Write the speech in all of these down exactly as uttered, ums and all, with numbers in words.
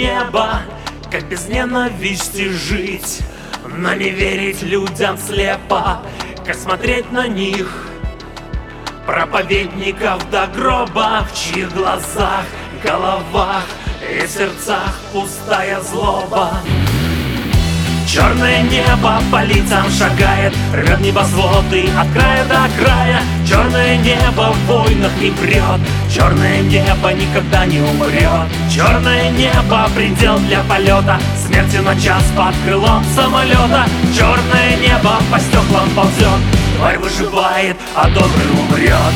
небо, как без ненависти жить, но не верить людям слепо, как смотреть на них, проповедников до гроба, в чьих глазах, головах и сердцах пустая злоба. Черное небо по лицам шагает, рвет небосводы от края до края. Черное небо в войнах не прет, черное небо никогда не умрет. Черное небо предел для полета, смерти на час под крылом самолета. Черное небо по стеклам ползет, тварь выживает, а добрый умрет.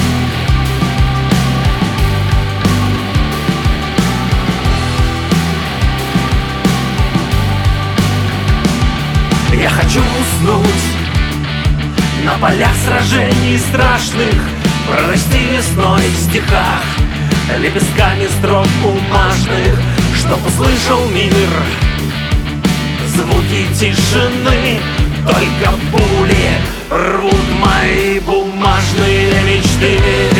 Я хочу уснуть на полях сражений страшных, прорасти весной в стихах лепестками строк бумажных, чтоб услышал мир звуки тишины. Только пули рвут мои бумажные мечты.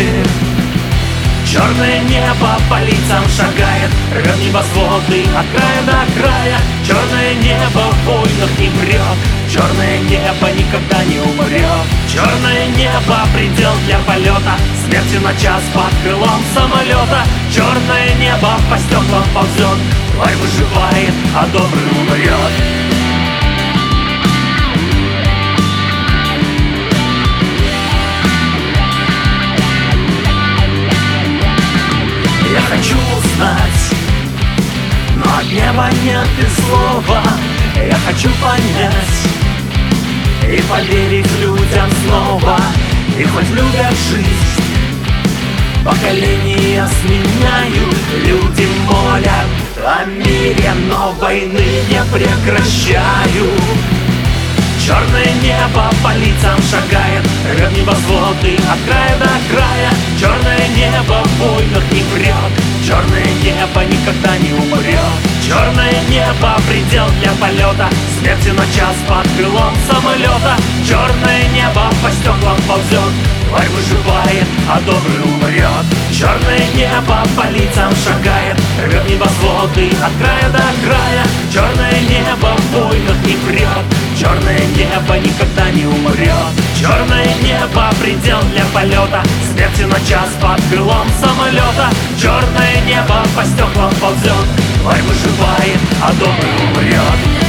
Черное небо по лицам шагает, рвет небосводы от края до края. Черное небо в войнах не врет, черное небо никогда не умрет. Черное небо предел для полета, смерти на час под крылом самолета. Черное небо по стеклам ползет, тварь выживает, а добрый умрет. Я хочу узнать, но от неба нет и слова. Я хочу понять и поверить людям снова. И хоть любят жизнь, поколения сменяют, люди молят о мире, но войны не прекращают. Черное небо по лицам шагает, рвет небосводы от края до края. Черное небо в войнах не врет, черное небо никогда не умрет. Черное небо предел для полета, смерти на час под крылом самолета. Черное небо по стеклам ползет, тварь выживает, а добрый умрет. Черное небо по лицам шагает, рвет небосводы от края до края. Черное небо в войнах не врет, черное небо никогда не умрет. Черное небо предел для полета, смерти на час под крылом самолета. Черное небо по стеклам ползет, тварь выживает, а добрый умрет.